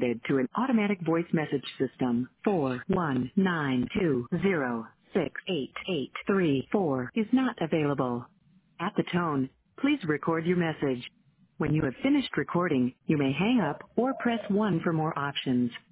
forwarded to an automatic voice message system. 41920688834 is not available. At the tone, please record your message. When you have finished recording, you may hang up or press 1 for more options.